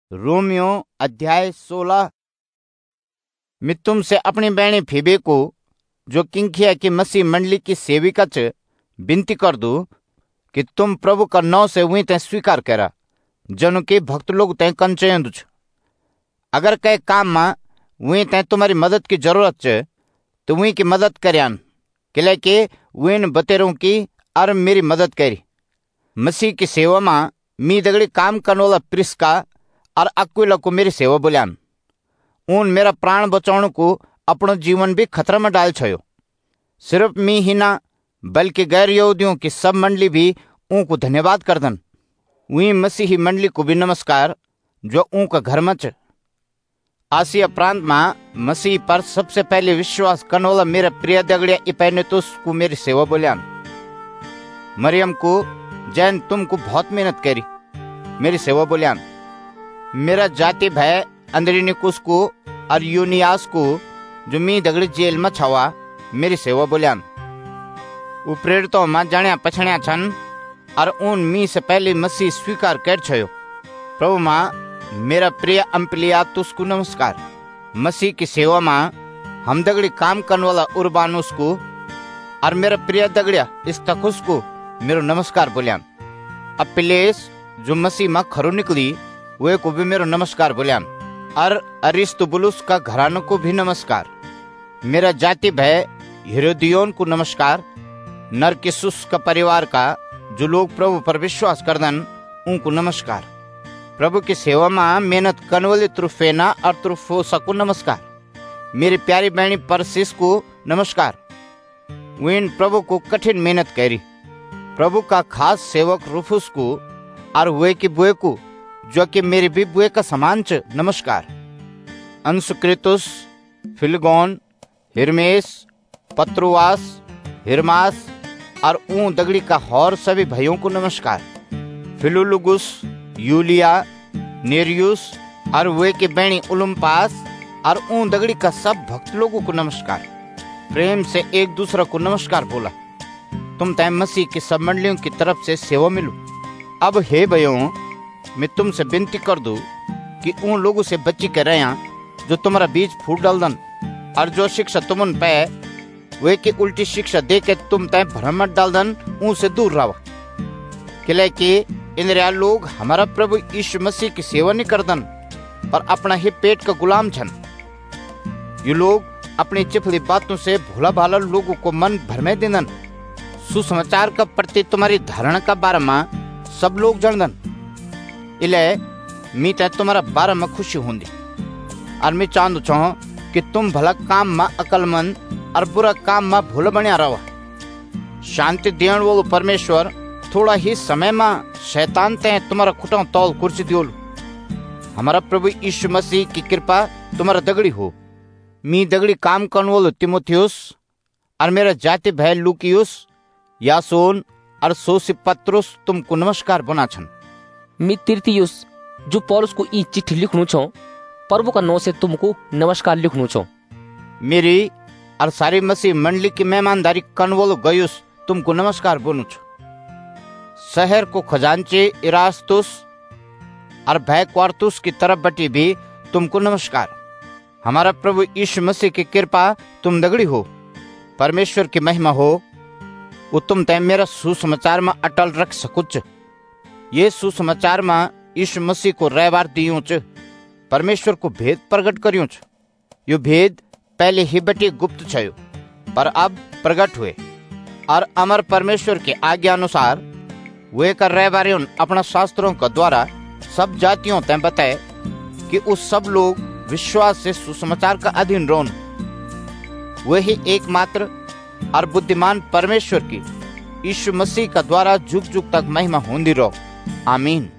Romeo अध्याय 16। मैं तुमसे अपनी बहनी फीबे को, जो किंखिया की मसीह मंडली की सेविका च, विनती कर दूं कि तुम प्रभु का नाव से वहीं तय स्वीकार करा, जनु के भक्त लोग तय कंचयंदु छ। अगर कई काम में वहीं तय तुम्हारी मदद की जरूरत च, तो वहीं की मदद करयान, किले वहीं बतेरों की और मेरी मदद करी। मसीह की सेवा में मी दगड़ी काम करने वाला प्रिस्का और अक्विला को मेरी सेवा बोल्यान। उन मेरा प्राण बचाने को अपनो जीवन भी खतरा में डाल छयो। सिर्फ मी ही ना, बल्कि गैर यहूदियों की सब मंडली भी उनको धन्यवाद करदन। वही मसीही मंडली को भी नमस्कार, जो उनका घर में च। आसिया प्रांत में मसीह पर सबसे पहले विश्वास करने वाला मेरा प्रिय दगड़िया इपैनेतुस को मेरी सेवा बोल्यान। मरियम को, जैन तुमको बहुत मेहनत करी, मेरी सेवा बोल्यान। मेरा जाति भाई अंद्रिनिकुस को और यूनियास को, जो मी दगड़ी जेल में छवा, मेरी सेवा बोल्यान। वो प्रेरितों में जाण्या पछण्या छन और उन मी से पहले मसीह स्वीकार कर छयो। प्रभु मां मेरा प्रिय अम्पलियातुस को नमस्कार। मसीह की सेवा में हम दगड़ी काम करने वाला उर्बानुस को और मेरा प्रिय दगड़िया इस्तखुस को मेरो नमस्कार बोल्यान। अपिलेस, जो मसीह में खरो निकली, वे को भी मेरो नमस्कार बोल्यान। और अरिस्तुबुलुस का घरानों को भी नमस्कार। मेरा जाति भाई हेरोदियोन को नमस्कार। नरकिसुस का परिवार का, जो लोग प्रभु पर विश्वास करदन, उनको नमस्कार। प्रभु की सेवा में मेहनत करने वाले त्रुफेना और त्रुफोसा को नमस्कार। मेरी प्यारी बहनी परसिस को नमस्कार। वे प्रभु को कठिन मेहनत करी। प्रभु का खास सेवक रूफुस को और वे की बुए को, जो कि मेरी भी बुए का समान च, नमस्कार। अंसुक्रितुस, फिलगोन, हिरमेस, पत्रुवास, हिरमास और ऊं दगड़ी का और सभी भाइयों को नमस्कार। फिलुलुगुस, यूलिया, नेरियुस और वे की बहनी उलुम्पास और ऊं दगड़ी का सब भक्त लोगों को नमस्कार। प्रेम से एक दूसरे को नमस्कार बोला। तुम तय मसीह की सब मंडलियों की तरफ से सेवा मिलो। अब हे भाइयों, मैं तुमसे विनती कर दूं कि उन लोगों से बची कर रहे जो तुम्हारा बीज फूट डालदन और जो शिक्षा तुम उन पे वे की उल्टी शिक्षा दे के तुम तय भ्रम मत डालदन, उनसे दूर रहो। कि इन लोग हमारा प्रभु यीशु मसीह की सेवा नहीं करदन, पर अपना ही पेट का गुलाम छन। ये लोग अपनी चिपली बातों से भोला भाला लोगों को मन भरमे देदन। सुसमाचार का प्रति तुम्हारी धारणा का बारे में सब लोग जानदन। इले मी तय तुम्हारा बारे में खुशी होंगी और मैं चाहूँ कि तुम भला काम में अकलमंद और बुरा काम में भूल बनिया रहो। शांति देने वालो परमेश्वर थोड़ा ही समय में शैतान ते तुम्हारा खुटा तौल कुर्सी दियोलू। हमारा प्रभु यीशु मसीह की कृपा तुम्हारा दगड़ी हो। मी दगड़ी काम करने वालो तिमोथियुस और मेरा जाति भाई लूकियुस, यासोन और सोसिपत्रुस तुमको नमस्कार बना छन। मी तिरतियुस, जो पौलुस को ई चिट्ठी लिखनु छो, प्रभु का नाम से तुमको नमस्कार लिखनु छो। मेरी और सारी मसीह मंडली की मेहमानदारी करने वालो गयुस तुमको नमस्कार बोलू छो। शहर को खजांची इरास्तुस और भाई क्वार्तुस की तरफ बटी भी तुमको नमस्कार। हमारा प्रभु यीशु मसीह की कृपा तुम दगड़ी हो। परमेश्वर की महिमा हो, वो तुम तय मेरा सुसमाचार में अटल रख सकुच। ये सुसमाचार में यीशु मसीह को रहबार दियो च, परमेश्वर को भेद प्रकट करियो च। यो भेद पहले ही बटे गुप्त छयो, पर अब प्रकट हुए। और अमर परमेश्वर के आज्ञा अनुसार वे कर रहबारियों अपना शास्त्रों का द्वारा सब जातियों तय बताए कि उस सब लोग विश्वास से सुसमाचार का अधीन रोन। वही एकमात्र और बुद्धिमान परमेश्वर की यीशु मसीह का द्वारा जुग जुग तक महिमा होंदी रहो। आमीन।